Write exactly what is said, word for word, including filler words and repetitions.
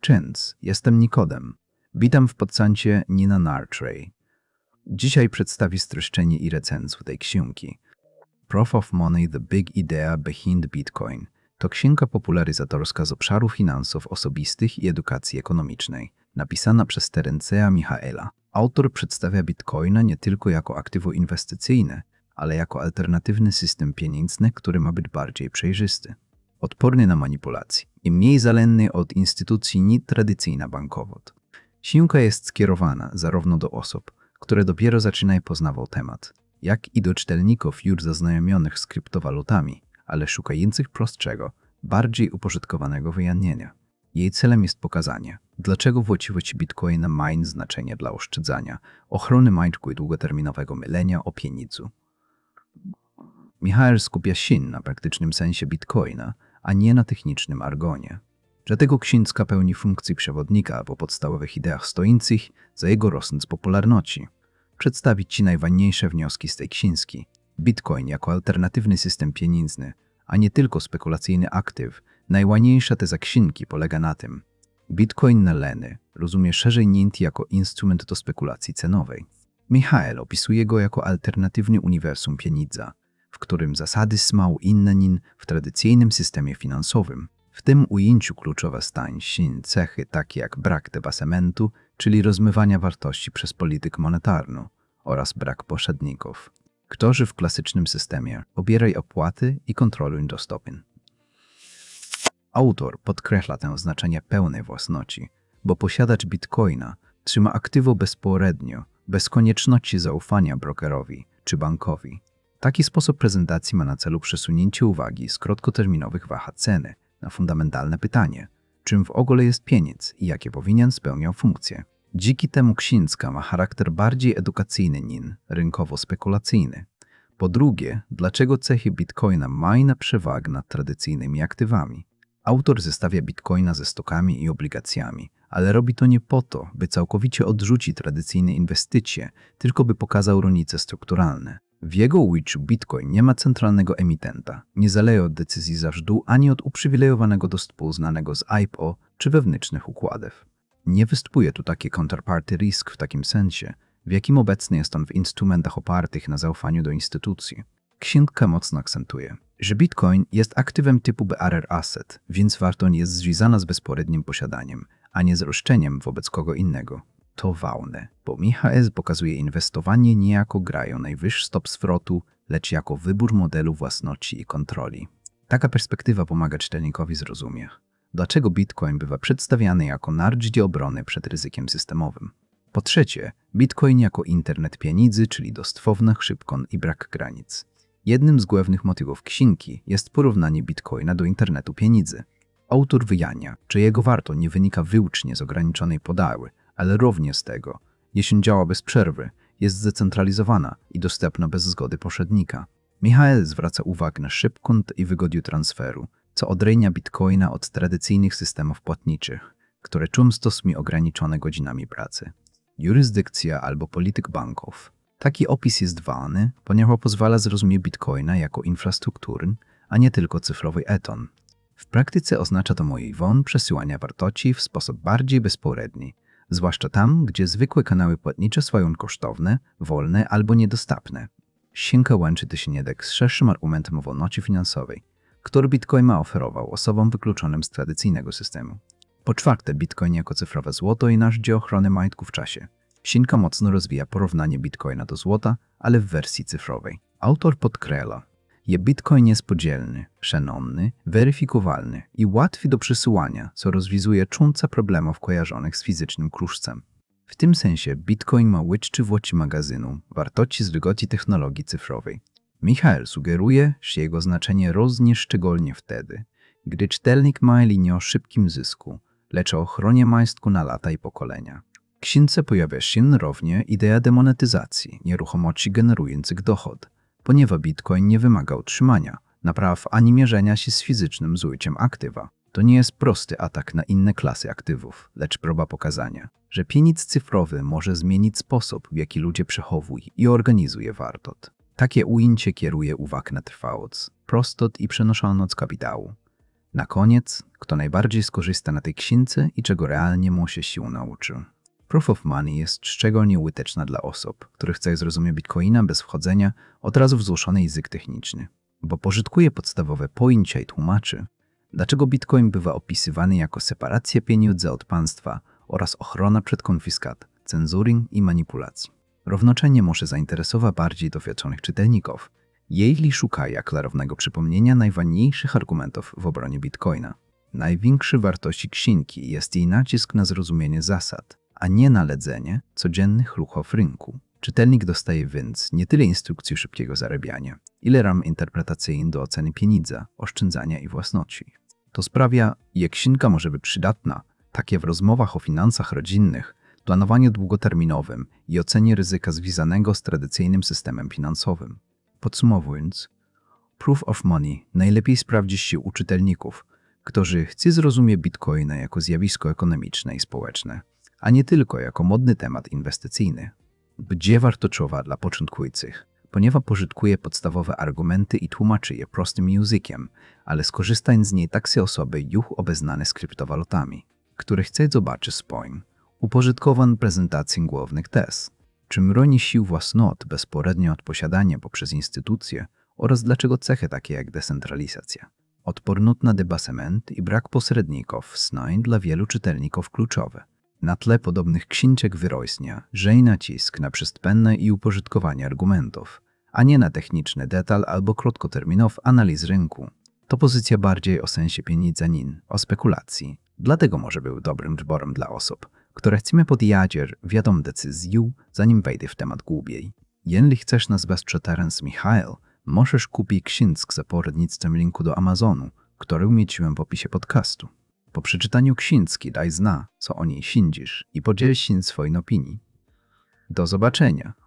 Cześć, jestem Nikodem. Witam w podcaście Nina Nartray. Dzisiaj przedstawię streszczenie i recenzję tej książki. Proof of Money – The Big Idea Behind Bitcoin to księga popularyzatorska z obszaru finansów osobistych i edukacji ekonomicznej, napisana przez Terencea Michaela. Autor przedstawia Bitcoina nie tylko jako aktywo inwestycyjne, ale jako alternatywny system pieniężny, który ma być bardziej przejrzysty, odporny na manipulacje i mniej zależny od instytucji niż tradycyjna bankowa. Książka jest skierowana zarówno do osób, które dopiero zaczynają poznawać temat, jak i do czytelników już zaznajomionych z kryptowalutami, ale szukających prostszego, bardziej uporządkowanego wyjaśnienia. Jej celem jest pokazanie, dlaczego właściwości Bitcoina mają znaczenie dla oszczędzania, ochrony majątku i długoterminowego myślenia o pieniądzu. Michael skupia się na praktycznym sensie Bitcoina, a nie na technicznym argonie. Dlatego książka pełni funkcję przewodnika po podstawowych ideach stojących za jego rosnąc popularności. Przedstawić Ci najważniejsze wnioski z tej książki. Bitcoin jako alternatywny system pieniężny, a nie tylko spekulacyjny aktyw. Najważniejsza teza książki polega na tym. Bitcoin naleny rozumie szerzej niż jako instrument do spekulacji cenowej. Michael opisuje go jako alternatywny uniwersum pieniądza, w którym zasady są inne niż w tradycyjnym systemie finansowym. W tym ujęciu kluczowe stają się cechy takie jak brak debasamentu, czyli rozmywania wartości przez politykę monetarną, oraz brak pośredników, którzy w klasycznym systemie pobierają opłaty i kontrolują dostęp. Autor podkreśla tę znaczenie pełnej własności, bo posiadacz Bitcoina trzyma aktywo bezpośrednio, bez konieczności zaufania brokerowi czy bankowi. Taki sposób prezentacji ma na celu przesunięcie uwagi z krótkoterminowych wahad ceny na fundamentalne pytanie, czym w ogóle jest pieniądz i jakie powinien spełniać funkcje. Dzięki temu książka ma charakter bardziej edukacyjny niż rynkowo-spekulacyjny. Po drugie, dlaczego cechy Bitcoina mają przewagę nad tradycyjnymi aktywami? Autor zestawia Bitcoina ze stokami i obligacjami, ale robi to nie po to, by całkowicie odrzucić tradycyjne inwestycje, tylko by pokazał różnice strukturalne. W jego ujęciu Bitcoin nie ma centralnego emitenta, nie zależy od decyzji zarządu ani od uprzywilejowanego dostępu znanego z I P O czy wewnętrznych układów. Nie występuje tu taki counterparty risk w takim sensie, w jakim obecny jest on w instrumentach opartych na zaufaniu do instytucji. Książka mocno akcentuje, że Bitcoin jest aktywem typu bearer asset, więc wartość jest związana z bezpośrednim posiadaniem, a nie z roszczeniem wobec kogo innego. To ważne, bo Michael pokazuje inwestowanie nie jako grają najwyższy stop zwrotu, lecz jako wybór modelu własności i kontroli. Taka perspektywa pomaga czytelnikowi zrozumieć, dlaczego Bitcoin bywa przedstawiany jako narzędzie obrony przed ryzykiem systemowym. Po trzecie, Bitcoin jako internet pieniędzy, czyli dostępny, szybko i brak granic. Jednym z głównych motywów książki jest porównanie Bitcoina do internetu pieniędzy. Autor wyjaśnia, że jego wartość nie wynika wyłącznie z ograniczonej podaży, ale również z tego, jeśli działa bez przerwy, jest zdecentralizowana i dostępna bez zgody pośrednika. Michael zwraca uwagę na szybkość i wygodę transferu, co odróżnia Bitcoina od tradycyjnych systemów płatniczych, które często są ograniczone godzinami pracy. Jurysdykcja albo polityk banków. Taki opis jest ważny, ponieważ pozwala zrozumieć Bitcoina jako infrastrukturę, a nie tylko cyfrowy eton. W praktyce oznacza to możliwość przesyłania wartości w sposób bardziej bezpośredni, zwłaszcza tam, gdzie zwykłe kanały płatnicze są kosztowne, wolne albo niedostępne. Książka łączy to się z szerszym argumentem wolności finansowej, który Bitcoin ma oferował osobom wykluczonym z tradycyjnego systemu. Po czwarte, Bitcoin jako cyfrowe złoto i narzędzie ochrony majątku w czasie. Książka mocno rozwija porównanie Bitcoina do złota, ale w wersji cyfrowej. Autor podkreśla, że Bitcoin jest podzielny, szanowny, weryfikowalny i łatwy do przesyłania, co rozwiązuje tysiące problemów kojarzonych z fizycznym kruszcem. W tym sensie Bitcoin ma właściwości magazynu, wartości z wygoci technologii cyfrowej. Michael sugeruje, że jego znaczenie rośnie szczególnie wtedy, gdy czytelnik ma linię o szybkim zysku, lecz o ochronie majątku na lata i pokolenia. W książce pojawia się również idea demonetyzacji nieruchomości generujących dochód, ponieważ Bitcoin nie wymaga utrzymania, napraw ani mierzenia się z fizycznym zużyciem aktywa. To nie jest prosty atak na inne klasy aktywów, lecz próba pokazania, że pieniądz cyfrowy może zmienić sposób, w jaki ludzie przechowują i organizują wartość. Takie ujęcie kieruje uwagę na trwałość, prostość i przenoszalność kapitału. Na koniec, kto najbardziej skorzysta na tej księdze i czego realnie mu się sił nauczył. Proof of Money jest szczególnie użyteczna dla osób, które chcą zrozumieć Bitcoina bez wchodzenia od razu w złożony język techniczny, bo pożytkuje podstawowe pojęcia i tłumaczy, dlaczego Bitcoin bywa opisywany jako separacja pieniędzy od państwa oraz ochrona przed konfiskat, cenzuring i manipulacji. Równocześnie może zainteresować bardziej doświadczonych czytelników, jeśli szukają klarownego przypomnienia najważniejszych argumentów w obronie Bitcoina. Największą wartością księgi jest jej nacisk na zrozumienie zasad, a nie na ledzenie codziennych ruchów rynku. Czytelnik dostaje więc nie tyle instrukcji szybkiego zarabiania, ile ram interpretacyjnych do oceny pieniądza, oszczędzania i własności. To sprawia, że księga może być przydatna, takie w rozmowach o finansach rodzinnych, planowaniu długoterminowym i ocenie ryzyka związanego z tradycyjnym systemem finansowym. Podsumowując, Proof of Money najlepiej sprawdzi się u czytelników, którzy chcą zrozumieć Bitcoina jako zjawisko ekonomiczne i społeczne, a nie tylko jako modny temat inwestycyjny. Gdzie wartościowa dla początkujących, ponieważ pożytkuje podstawowe argumenty i tłumaczy je prostym językiem, ale skorzystają z niej takie osoby już obeznane z kryptowalutami, które chcą zobaczyć spójną, uporządkowaną prezentację głównych tez, czym broni sił własnot bezpośrednio od posiadania poprzez instytucje oraz dlaczego cechy takie jak decentralizacja, odporność na debasement i brak pośredników są dla wielu czytelników kluczowe. Na tle podobnych książek wyrośnie, że i nacisk na przystępne i uporządkowanie argumentów, a nie na techniczny detal albo krótkoterminow analiz rynku. To pozycja bardziej o sensie pieniądza nin, o spekulacji. Dlatego może był dobrym wyborem dla osób, które chcemy podjąć wiadomą decyzję, zanim wejdę w temat głębiej. Jeśli chcesz nas wesprzeć z Michał, możesz kupić księgę za poradnictwem linku do Amazonu, który umieściłem w opisie podcastu. Po przeczytaniu księgi daj zna, co o niej sądzisz i podziel się swoją opinią. Do zobaczenia.